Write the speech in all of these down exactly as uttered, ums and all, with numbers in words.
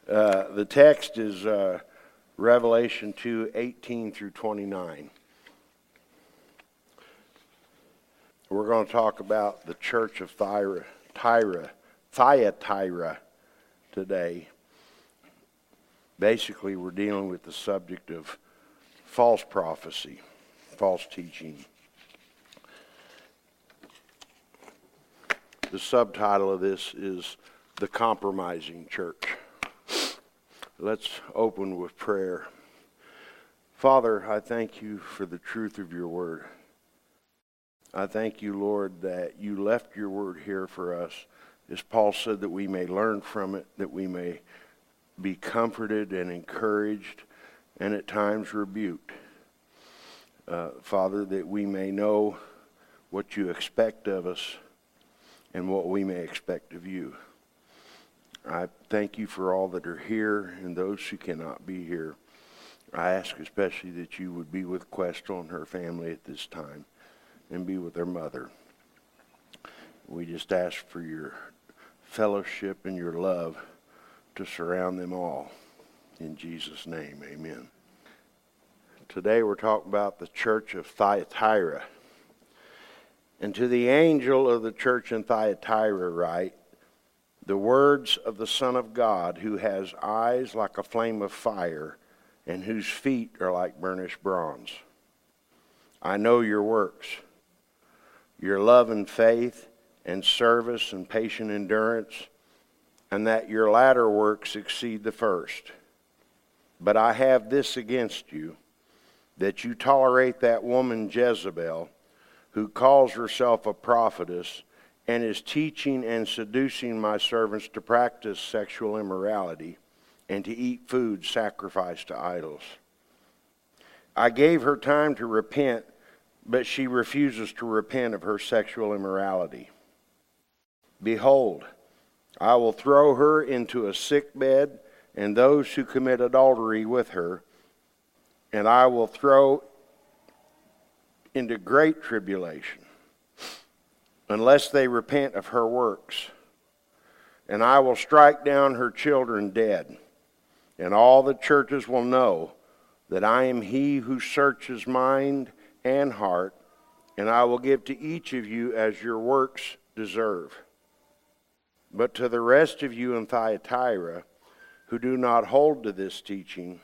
Uh, the text is uh, Revelation two, eighteen through twenty-nine. We're going to talk about the church of Thyra, Tyra, Thyatira today. Basically, we're dealing with the subject of false prophecy, false teaching. The subtitle of this is The Compromising Church. Let's open with prayer. Father, I thank you for the truth of your word. I thank you, Lord, that you left your word here for us. As Paul said, that we may learn from it, that we may be comforted and encouraged, and at times rebuked. Uh, Father, that we may know what you expect of us and what we may expect of you. I thank you for all that are here and those who cannot be here. I ask especially that you would be with Questel and her family at this time and be with their mother. We just ask for your fellowship and your love to surround them all. In Jesus' name, amen. Today we're talking about the church of Thyatira. And to the angel of the church in Thyatira write, the words of the Son of God, who has eyes like a flame of fire, and whose feet are like burnished bronze. I know your works, your love and faith, and service and patient endurance, and that your latter works exceed the first. But I have this against you, that you tolerate that woman Jezebel, who calls herself a prophetess, and is teaching and seducing my servants to practice sexual immorality and to eat food sacrificed to idols. I gave her time to repent, but she refuses to repent of her sexual immorality. Behold, I will throw her into a sick bed, and those who commit adultery with her, and I will throw into great tribulation, unless they repent of her works. And I will strike down her children dead, and all the churches will know that I am he who searches mind and heart, and I will give to each of you as your works deserve. But to the rest of you in Thyatira, who do not hold to this teaching,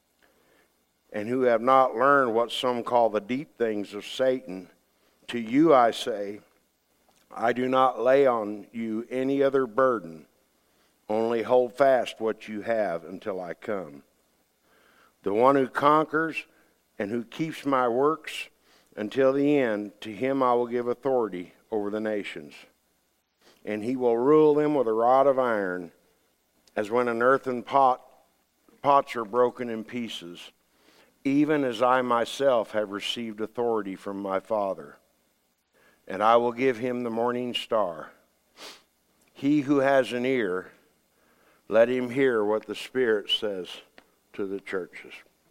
and who have not learned what some call the deep things of Satan, to you I say, I do not lay on you any other burden, only hold fast what you have until I come. The one who conquers and who keeps my works until the end, to him I will give authority over the nations. And he will rule them with a rod of iron, as when an earthen pot, pots are broken in pieces, even as I myself have received authority from my Father. And I will give him the morning star. He who has an ear, let him hear what the Spirit says to the churches.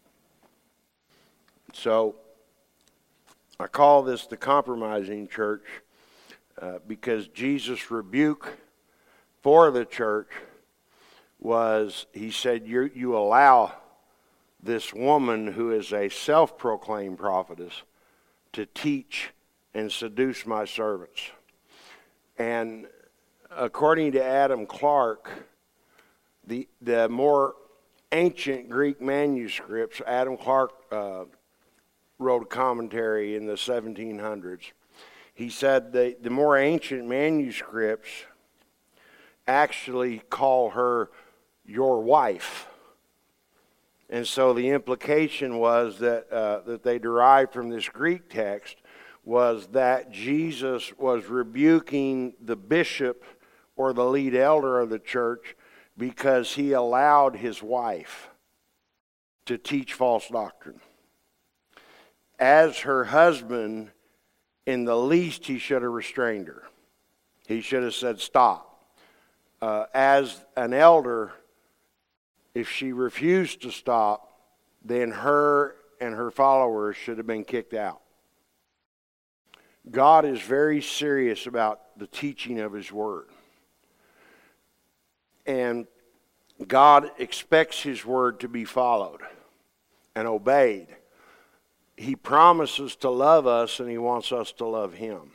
So, I call this the compromising church uh, because Jesus' rebuke for the church was, he said, you, you allow this woman who is a self-proclaimed prophetess to teach and seduce my servants. And according to Adam Clarke, the the more ancient Greek manuscripts, Adam Clarke uh, wrote a commentary in the seventeen hundreds. He said the, the more ancient manuscripts actually call her your wife. And so the implication was that uh, that they derived from this Greek text was that Jesus was rebuking the bishop or the lead elder of the church because he allowed his wife to teach false doctrine. As her husband, in the least, he should have restrained her. He should have said, stop. Uh, as an elder, if she refused to stop, then her and her followers should have been kicked out. God is very serious about the teaching of his word. And God expects His word to be followed and obeyed. He promises to love us, and He wants us to love Him.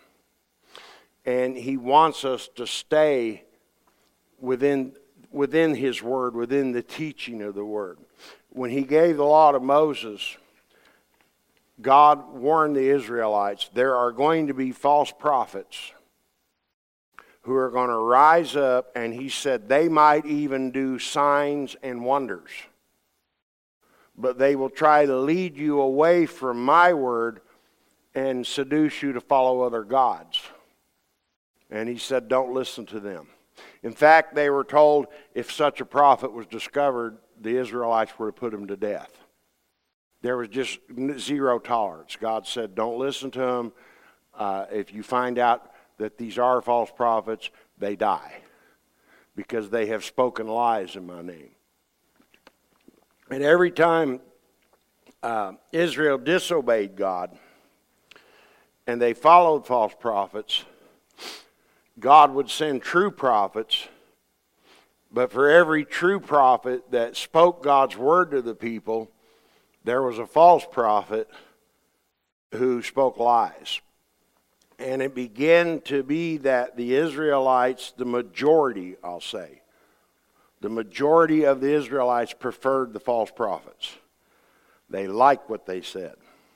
And He wants us to stay within, within His word, within the teaching of the word. When He gave the law to Moses, God warned the Israelites, there are going to be false prophets who are going to rise up, and He said they might even do signs and wonders. But they will try to lead you away from my word and seduce you to follow other gods. And He said, don't listen to them. In fact, they were told if such a prophet was discovered, the Israelites were to put him to death. There was just zero tolerance. God said, don't listen to them. Uh, if you find out that these are false prophets, they die, because they have spoken lies in my name. And every time uh, Israel disobeyed God and they followed false prophets, God would send true prophets. But for every true prophet that spoke God's word to the people, there was a false prophet who spoke lies. And it began to be that the Israelites, the majority, I'll say, the majority of the Israelites preferred the false prophets. They liked what they said.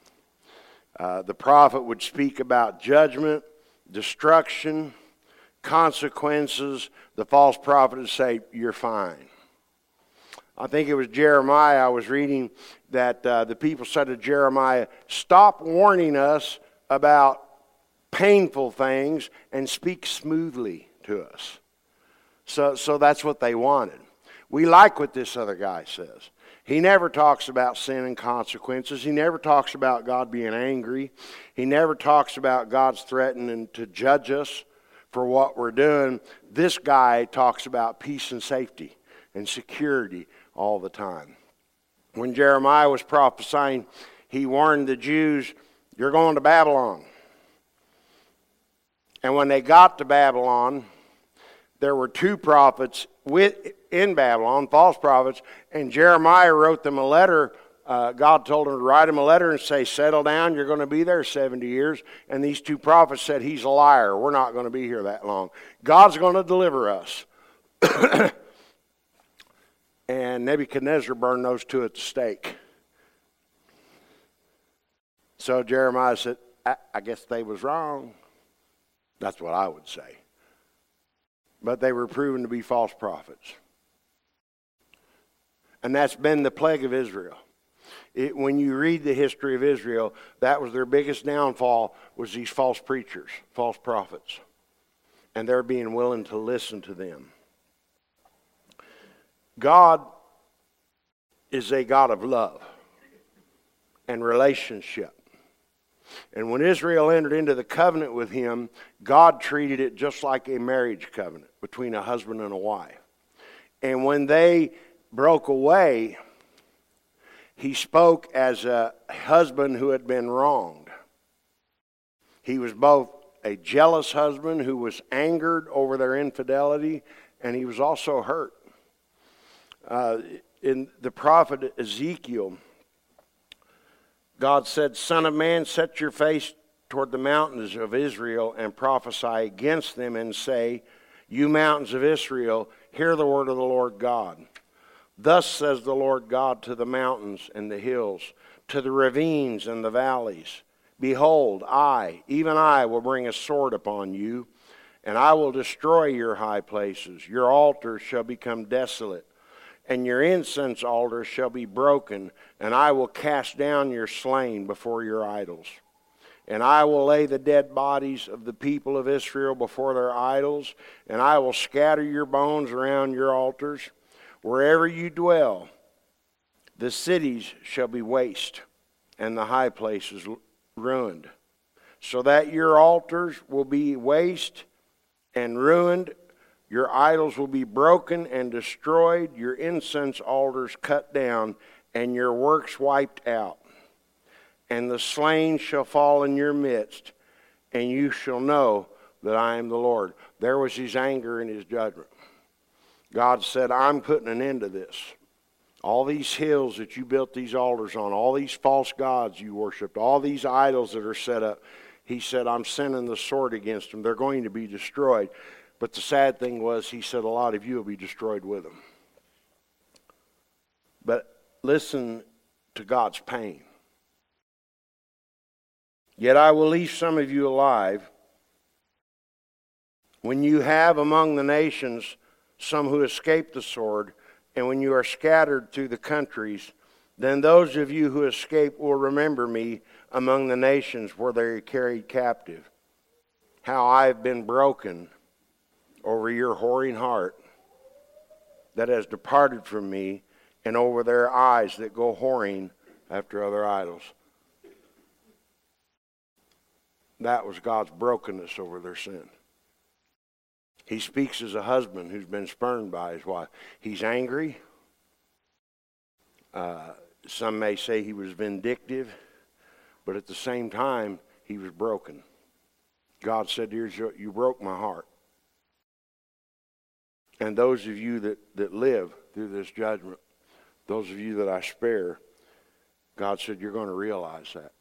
Uh, the prophet would speak about judgment, destruction, consequences. The false prophet would say, you're fine. I think it was Jeremiah I was reading that uh, the people said to Jeremiah, stop warning us about painful things and speak smoothly to us. So, so that's what they wanted. We like what this other guy says. He never talks about sin and consequences. He never talks about God being angry. He never talks about God's threatening to judge us for what we're doing. This guy talks about peace and safety and security all the time. When Jeremiah was prophesying, he warned the Jews, you're going to Babylon. And when they got to Babylon, there were two prophets with, in Babylon, false prophets, and Jeremiah wrote them a letter. Uh, God told him to write him a letter and say, settle down, you're going to be there seventy years. And these two prophets said, he's a liar, we're not going to be here that long. God's going to deliver us. And Nebuchadnezzar burned those two at the stake. So Jeremiah said, I, I guess they was wrong. That's what I would say. But they were proven to be false prophets. And that's been the plague of Israel. It, when you read the history of Israel, that was their biggest downfall, was these false preachers, false prophets. And they're being willing to listen to them. God is a God of love and relationship. And when Israel entered into the covenant with Him, God treated it just like a marriage covenant between a husband and a wife. And when they broke away, He spoke as a husband who had been wronged. He was both a jealous husband who was angered over their infidelity, and he was also hurt. Uh, in the prophet Ezekiel, God said, Son of man, set your face toward the mountains of Israel and prophesy against them and say, you mountains of Israel, hear the word of the Lord God. Thus says the Lord God to the mountains and the hills, to the ravines and the valleys, behold, I, even I, will bring a sword upon you, and I will destroy your high places. Your altars shall become desolate, and your incense altars shall be broken, and I will cast down your slain before your idols. And I will lay the dead bodies of the people of Israel before their idols, and I will scatter your bones around your altars. Wherever you dwell, the cities shall be waste, and the high places ruined, so that your altars will be waste and ruined. Your idols will be broken and destroyed, your incense altars cut down, and your works wiped out. And the slain shall fall in your midst, and you shall know that I am the Lord. There was His anger and His judgment. God said, I'm putting an end to this. All these hills that you built these altars on, all these false gods you worshiped, all these idols that are set up, he said, I'm sending the sword against them. They're going to be destroyed. But the sad thing was, he said, a lot of you will be destroyed with them. But listen to God's pain. Yet I will leave some of you alive, when you have among the nations some who escape the sword, and when you are scattered through the countries, then those of you who escape will remember me among the nations where they are carried captive. How I have been broken over your whoring heart that has departed from me, and over their eyes that go whoring after other idols. That was God's brokenness over their sin. He speaks as a husband who's been spurned by his wife. He's angry. Uh, some may say he was vindictive, but at the same time, he was broken. God said, "Here's your, you broke my heart." And those of you that, that live through this judgment, those of you that I spare, God said, you're going to realize that.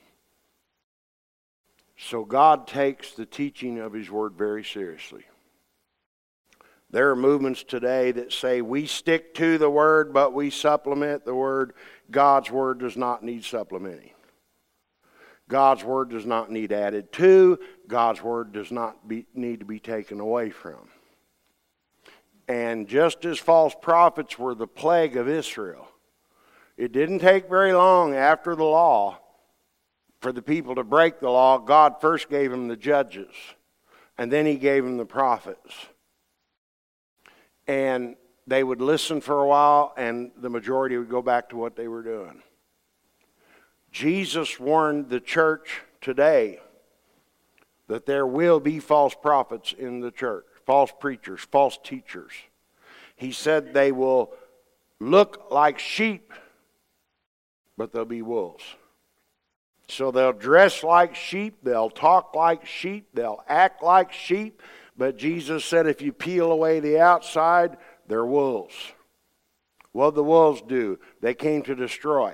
So God takes the teaching of his word very seriously. There are movements today that say we stick to the word, but we supplement the word. God's word does not need supplementing. God's word does not need added to. God's word does not be, need to be taken away from. And just as false prophets were the plague of Israel, it didn't take very long after the law for the people to break the law. God first gave them the judges, and then he gave them the prophets. And they would listen for a while, and the majority would go back to what they were doing. Jesus warned the church today that there will be false prophets in the church, false preachers, false teachers. He said they will look like sheep, but they'll be wolves. So they'll dress like sheep, they'll talk like sheep, they'll act like sheep, but Jesus said if you peel away the outside, they're wolves. What did the wolves do? They came to destroy.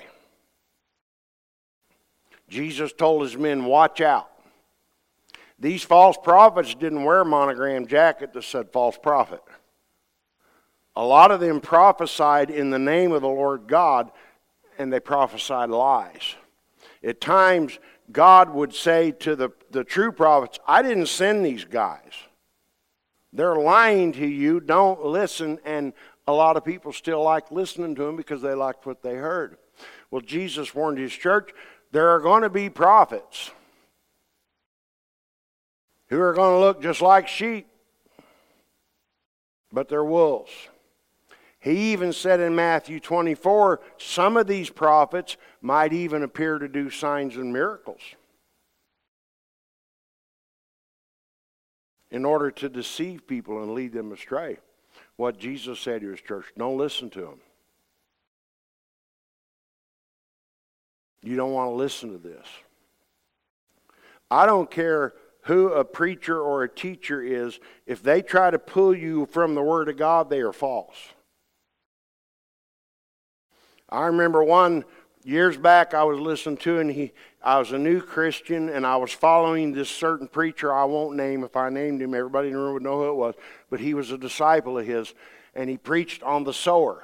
Jesus told his men, watch out. These false prophets didn't wear a monogram jacket that said false prophet. A lot of them prophesied in the name of the Lord God, and they prophesied lies. At times, God would say to the, the true prophets, I didn't send these guys. They're lying to you. Don't listen. And a lot of people still like listening to them because they liked what they heard. Well, Jesus warned his church, there are going to be prophets who are going to look just like sheep, but they're wolves. He even said in Matthew twenty-four, some of these prophets might even appear to do signs and miracles in order to deceive people and lead them astray. What Jesus said to his church, don't listen to them. You don't want to listen to this. I don't care who a preacher or a teacher is. If they try to pull you from the Word of God, they are false. I remember one years back I was listening to, and he, I was a new Christian, and I was following this certain preacher I won't name. If I named him, everybody in the room would know who it was. But he was a disciple of his, and he preached on the sower.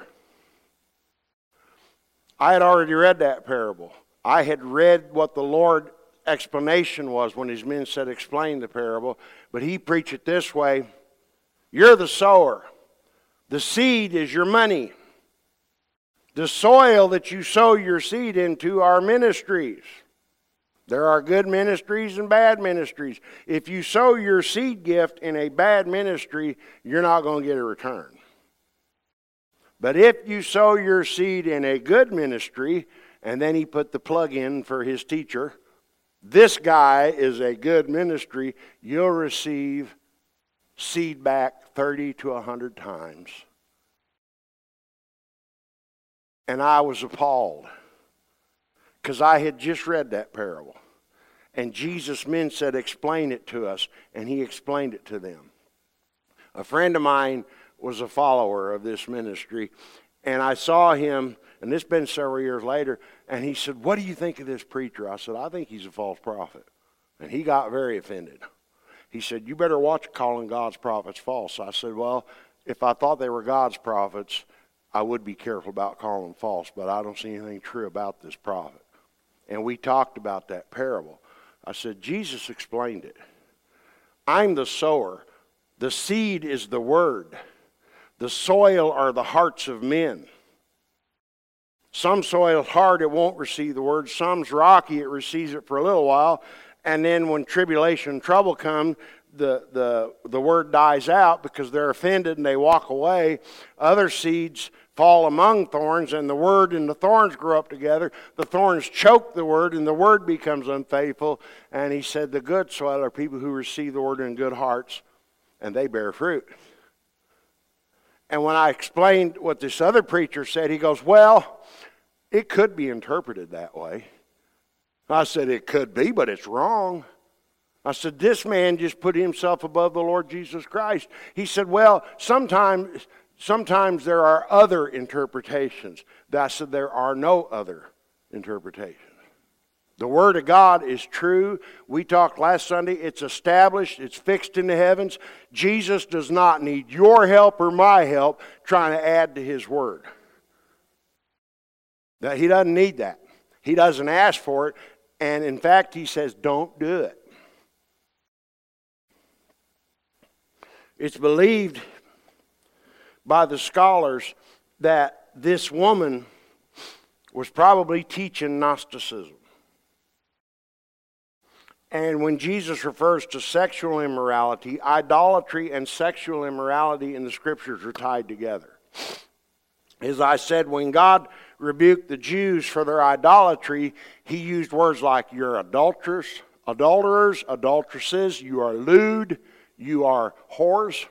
I had already read that parable. I had read what the Lord explanation was when his men said explain the parable, but he preached it this way. You're the sower. The seed is your money. The soil that you sow your seed into are ministries. There are good ministries and bad ministries. If you sow your seed gift in a bad ministry, you're not going to get a return. But if you sow your seed in a good ministry, and then he put the plug in for his teacher, this guy is a good ministry, you'll receive seed back thirty to one hundred times. And I was appalled because I had just read that parable. And Jesus' men said, explain it to us. And he explained it to them. A friend of mine was a follower of this ministry. And I saw him, and this has been several years later, and he said, what do you think of this preacher? I said, I think he's a false prophet. And he got very offended. He said, you better watch calling God's prophets false. I said, well, if I thought they were God's prophets, I would be careful about calling them false, but I don't see anything true about this prophet. And we talked about that parable. I said, Jesus explained it. I'm the sower. The seed is the word. The soil are the hearts of men. Some soil's hard, it won't receive the word. Some's rocky, it receives it for a little while. And then when tribulation and trouble come, the, the, the word dies out because they're offended and they walk away. Other seeds fall among thorns, and the word and the thorns grow up together. The thorns choke the word, and the word becomes unfaithful. And he said the good soil are people who receive the word in good hearts, and they bear fruit. And when I explained what this other preacher said, he goes, well, it could be interpreted that way. I said, it could be, but it's wrong. I said, this man just put himself above the Lord Jesus Christ. He said, well, sometimes, sometimes there are other interpretations. I said, there are no other interpretations. The Word of God is true. We talked last Sunday. It's established. It's fixed in the heavens. Jesus does not need your help or my help trying to add to His Word. That He doesn't need that. He doesn't ask for it. And in fact, He says, don't do it. It's believed by the scholars that this woman was probably teaching Gnosticism. And when Jesus refers to sexual immorality, idolatry and sexual immorality in the Scriptures are tied together. As I said, when God rebuked the Jews for their idolatry, He used words like, you're adulterers, adulterers, adulteresses, you are lewd, you are whores.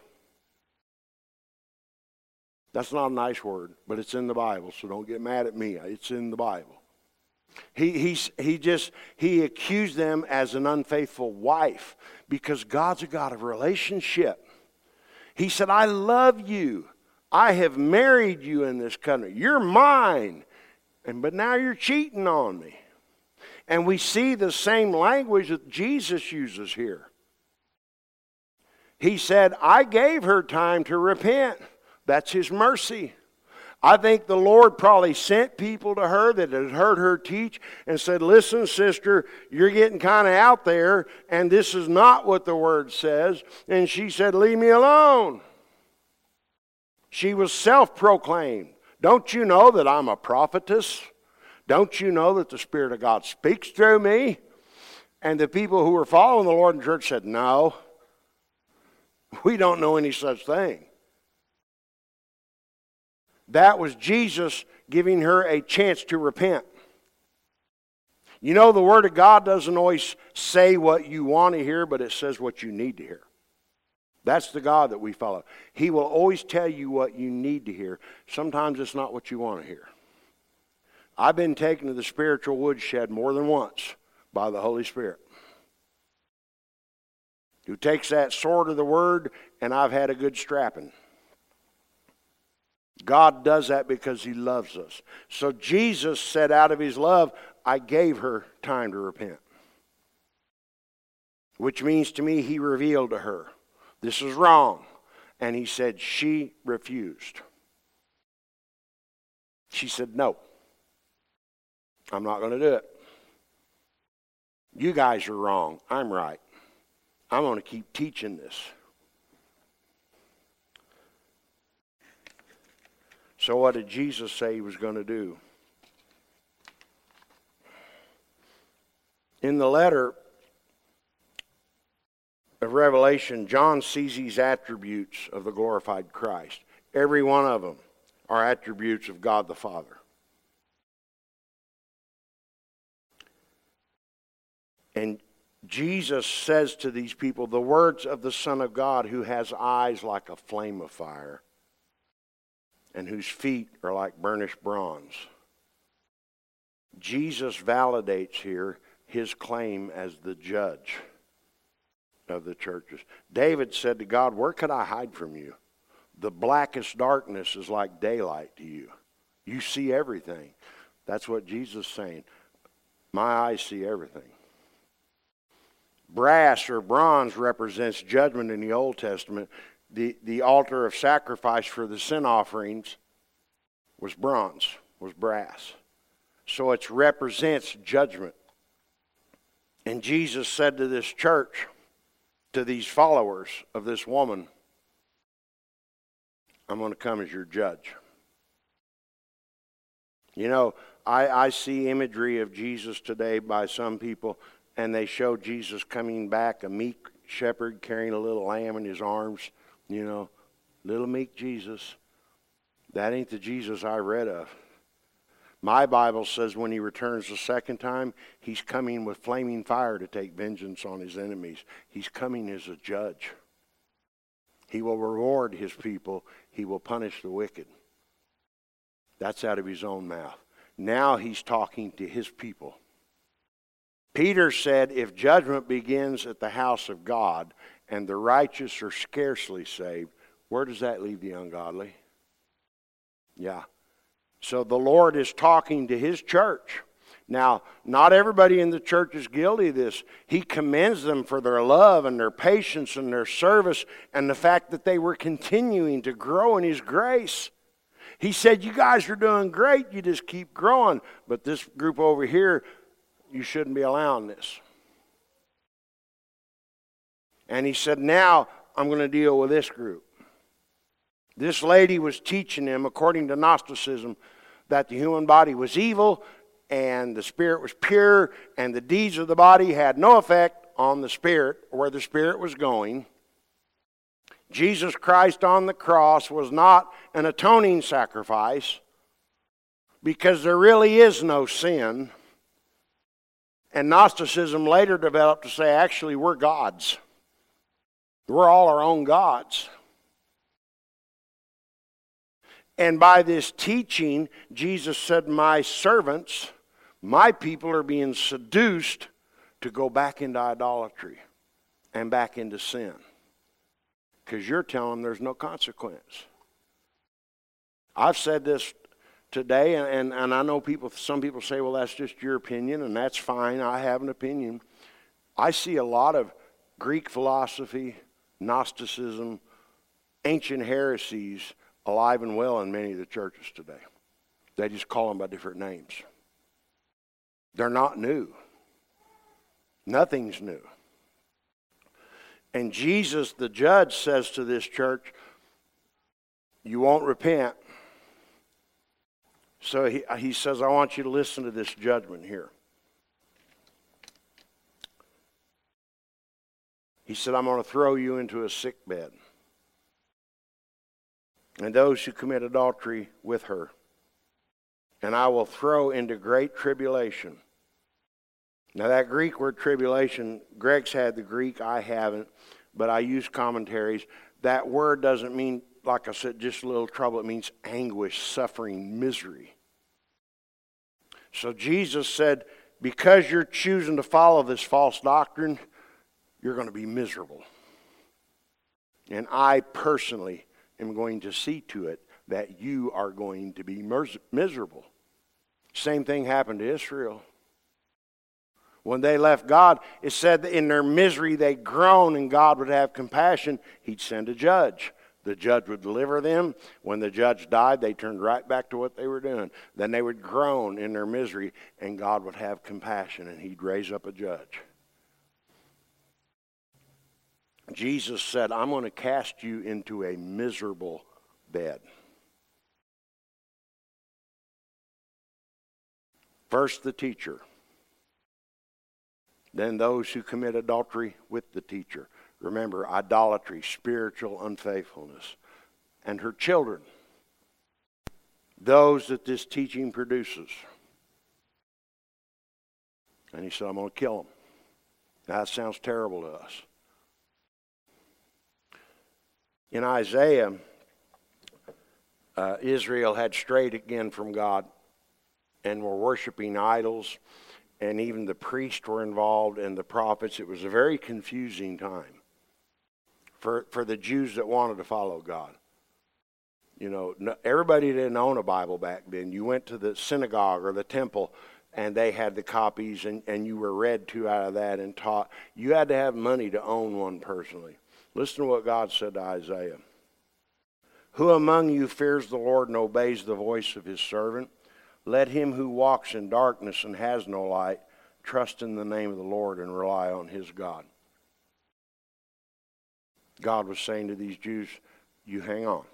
That's not a nice word, but it's in the Bible, so don't get mad at me. It's in the Bible. He, he, he just, he accused them as an unfaithful wife because God's a God of relationship. He said, I love you. I have married you in this country. You're mine. And but now you're cheating on me. And we see the same language that Jesus uses here. He said, I gave her time to repent. That's His mercy. I think the Lord probably sent people to her that had heard her teach and said, listen, sister, you're getting kind of out there, and this is not what the Word says. And she said, leave me alone. She was self-proclaimed. Don't you know that I'm a prophetess? Don't you know that the Spirit of God speaks through me? And the people who were following the Lord in church said, no, we don't know any such thing. That was Jesus giving her a chance to repent. You know, the Word of God doesn't always say what you want to hear, but it says what you need to hear. That's the God that we follow. He will always tell you what you need to hear. Sometimes it's not what you want to hear. I've been taken to the spiritual woodshed more than once by the Holy Spirit, who takes that sword of the Word, and I've had a good strapping. God does that because He loves us. So Jesus said out of His love, I gave her time to repent. Which means to me, He revealed to her, this is wrong. And He said she refused. She said, no, I'm not going to do it. You guys are wrong. I'm right. I'm going to keep teaching this. So what did Jesus say He was going to do? In the letter of Revelation, John sees these attributes of the glorified Christ. Every one of them are attributes of God the Father. And Jesus says to these people the words of the Son of God, who has eyes like a flame of fire and whose feet are like burnished bronze. Jesus validates here His claim as the judge of the churches. David said to God, where could I hide from you? the blackest darkness is like daylight to you. You see everything. That's what Jesus is saying. My eyes see everything. Brass or bronze represents judgment in the Old Testament. The, the altar of sacrifice for the sin offerings was bronze, was brass. So it represents judgment. And Jesus said to this church, to these followers of this woman, I'm going to come as your judge. You know, I, I see imagery of Jesus today by some people, and they show Jesus coming back, a meek shepherd carrying a little lamb in his arms. You know, little meek Jesus. That ain't the Jesus I read of. My Bible says when he returns the second time, he's coming with flaming fire to take vengeance on his enemies. He's coming as a judge. He will reward his people. He will punish the wicked. That's out of his own mouth. Now he's talking to his people. Peter said, if judgment begins at the house of God and the righteous are scarcely saved, where does that leave the ungodly? Yeah. So the Lord is talking to his church. Now, not everybody in the church is guilty of this. He commends them for their love and their patience and their service and the fact that they were continuing to grow in his grace. He said, you guys are doing great. You just keep growing. But this group over here, you shouldn't be allowing this. And he said, now I'm going to deal with this group. This lady was teaching them, according to Gnosticism, that the human body was evil and the spirit was pure and the deeds of the body had no effect on the spirit, where the spirit was going. Jesus Christ on the cross was not an atoning sacrifice because there really is no sin. And Gnosticism later developed to say, actually, we're gods. We're all our own gods. And by this teaching, Jesus said, my servants, my people are being seduced to go back into idolatry and back into sin. Because you're telling them there's no consequence. I've said this today, and, and, and I know people. Some people say, well, that's just your opinion, and that's fine. I have an opinion. I see a lot of Greek philosophy, Gnosticism, ancient heresies alive and well in many of the churches today. They just call them by different names. They're not new. Nothing's new. And Jesus, the judge, says to this church, you won't repent. So he, he says, I want you to listen to this judgment here. He said, I'm going to throw you into a sick bed. And those who commit adultery with her. And I will throw into great tribulation. Now that Greek word tribulation, Greg's had the Greek, I haven't, but I use commentaries. That word doesn't mean, like I said, just a little trouble. It means anguish, suffering, misery. So Jesus said, because you're choosing to follow this false doctrine, you're going to be miserable. And I personally am going to see to it that you are going to be miserable. Same thing happened to Israel. When they left God, it said that in their misery they groaned and God would have compassion. He'd send a judge. The judge would deliver them. When the judge died, they turned right back to what they were doing. Then they would groan in their misery and God would have compassion and he'd raise up a judge. Jesus said, I'm going to cast you into a miserable bed. First the teacher. Then those who commit adultery with the teacher. Remember, idolatry, spiritual unfaithfulness. And her children. Those that this teaching produces. And he said, I'm going to kill them. Now, that sounds terrible to us. In Isaiah, uh, Israel had strayed again from God and were worshiping idols. And even the priests were involved and the prophets. It was a very confusing time for, for the Jews that wanted to follow God. You know, no, everybody didn't own a Bible back then. You went to the synagogue or the temple, and they had the copies, and, and you were read to out of that and taught. You had to have money to own one personally. Listen to what God said to Isaiah. Who among you fears the Lord and obeys the voice of his servant? Let him who walks in darkness and has no light trust in the name of the Lord and rely on his God. God was saying to these Jews, you hang on.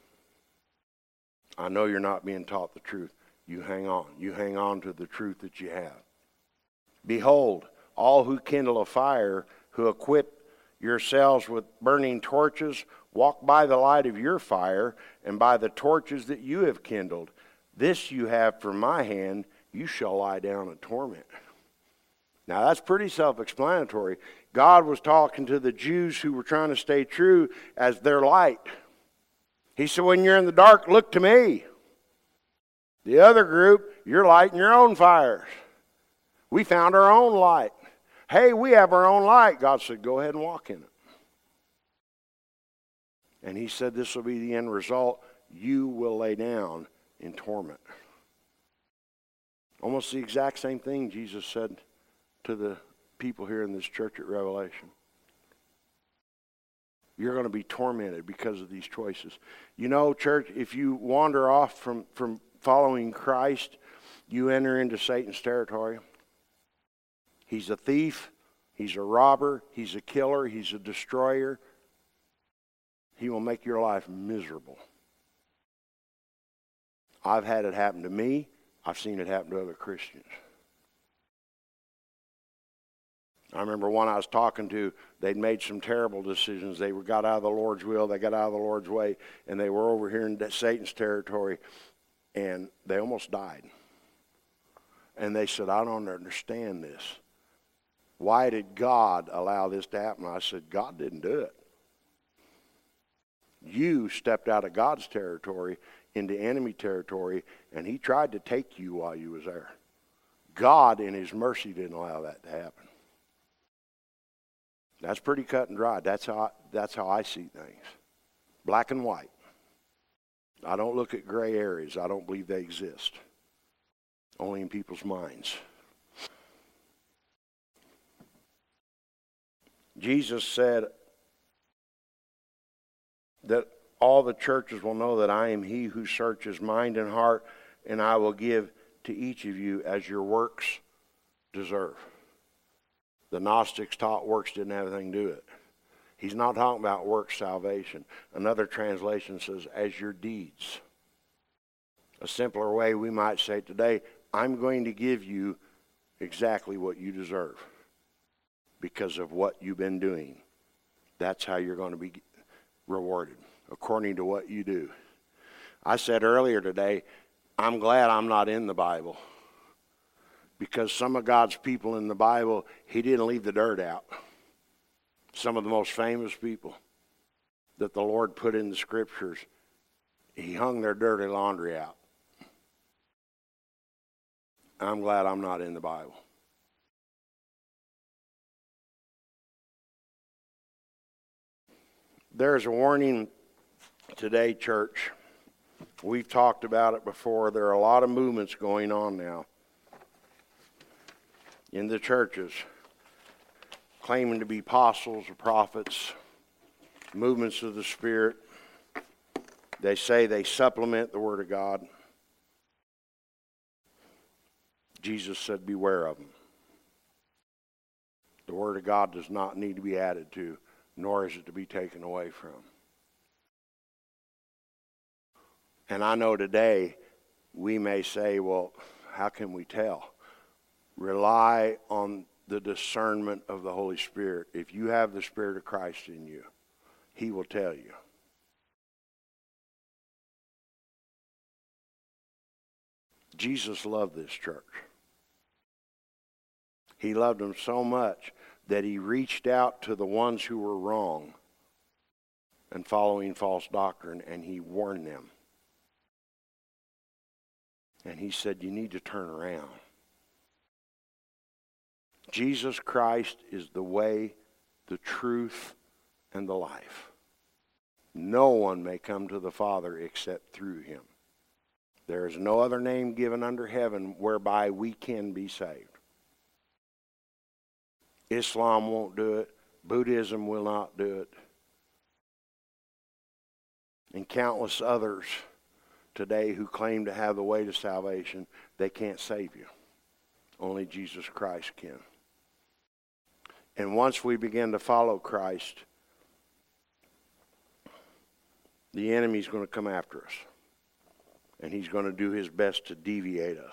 I know you're not being taught the truth. You hang on. You hang on to the truth that you have. Behold, all who kindle a fire, who equip yourselves with burning torches, walk by the light of your fire and by the torches that you have kindled. This you have from my hand, you shall lie down in torment. Now that's pretty self-explanatory. God was talking to the Jews who were trying to stay true as their light. He said, when you're in the dark, look to me. The other group, you're lighting your own fires. We found our own light. Hey, we have our own light. God said, go ahead and walk in it. And he said this will be the end result. You will lay down in torment. Almost the exact same thing Jesus said to the people here in this church at Revelation. You're going to be tormented because of these choices. You know, church, if you wander off from, from following Christ, you enter into Satan's territory. He's a thief. He's a robber. He's a killer. He's a destroyer. He will make your life miserable. I've had it happen to me. I've seen it happen to other Christians. I remember one I was talking to, they'd made some terrible decisions. They were, got out of the Lord's will, they got out of the Lord's way, and they were over here in Satan's territory, and they almost died. And they said, I don't understand this. Why did God allow this to happen? I said, God didn't do it. You stepped out of God's territory into enemy territory, and he tried to take you while you was there. God, in his mercy, didn't allow that to happen. That's pretty cut and dry. That's how I, that's how I see things. Black and white. I don't look at gray areas. I don't believe they exist. Only in people's minds. Jesus said that all the churches will know that I am he who searches mind and heart, and I will give to each of you as your works deserve. The Gnostics taught works didn't have anything to do with it. He's not talking about works salvation. Another translation says, as your deeds. A simpler way we might say today, I'm going to give you exactly what you deserve because of what you've been doing. That's how you're going to be rewarded, according to what you do. I said earlier today, I'm glad I'm not in the Bible. Because some of God's people in the Bible, he didn't leave the dirt out. Some of the most famous people that the Lord put in the scriptures, he hung their dirty laundry out. I'm glad I'm not in the Bible. There's a warning today, church. We've talked about it before. There are a lot of movements going on now in the churches, claiming to be apostles or prophets, movements of the Spirit. They say they supplement the Word of God. Jesus said, beware of them. The Word of God does not need to be added to, nor is it to be taken away from. And I know today we may say, well, how can we tell? Rely on the discernment of the Holy Spirit. If you have the Spirit of Christ in you, he will tell you. Jesus loved this church. He loved them so much that he reached out to the ones who were wrong and following false doctrine, and he warned them. And he said, you need to turn around. Jesus Christ is the way, the truth, and the life. No one may come to the Father except through him. There is no other name given under heaven whereby we can be saved. Islam won't do it. Buddhism will not do it. And countless others today who claim to have the way to salvation, they can't save you. Only Jesus Christ can. And once we begin to follow Christ, the enemy's going to come after us. And he's going to do his best to deviate us.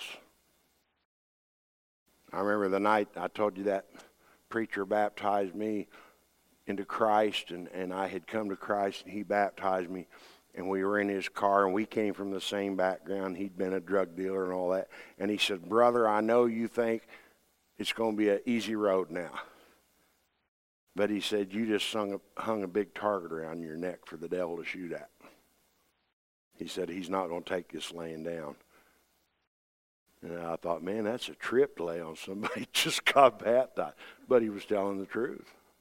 I remember the night I told you that preacher baptized me into Christ, and, and I had come to Christ, and he baptized me, and we were in his car, and we came from the same background. He'd been a drug dealer and all that. And he said, "Brother, I know you think it's going to be an easy road now. But," he said, "you just hung a, hung a big target around your neck for the devil to shoot at." He said, "He's not going to take this laying down." And I thought, man, that's a trip to lay on somebody who just got baptized. But he was telling the truth.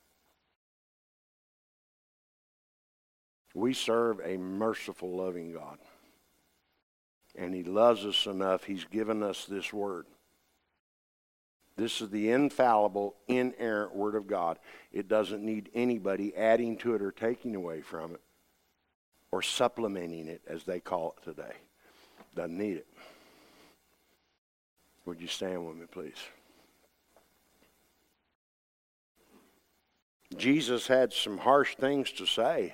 We serve a merciful, loving God. And he loves us enough, he's given us this word. This is the infallible, inerrant word of God. It doesn't need anybody adding to it or taking away from it, or supplementing it, as they call it today. Doesn't need it. Would you stand with me, please? Jesus had some harsh things to say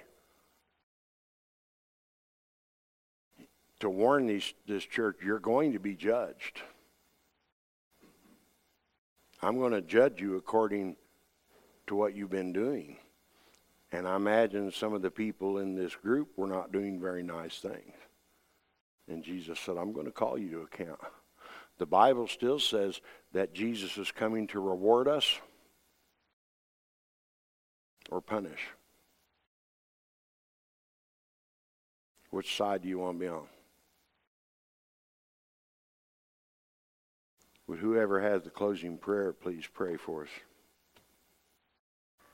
to warn these, this church, you're going to be judged. I'm going to judge you according to what you've been doing. And I imagine some of the people in this group were not doing very nice things. And Jesus said, I'm going to call you to account. The Bible still says that Jesus is coming to reward us or punish. Which side do you want to be on? Would whoever has the closing prayer please pray for us?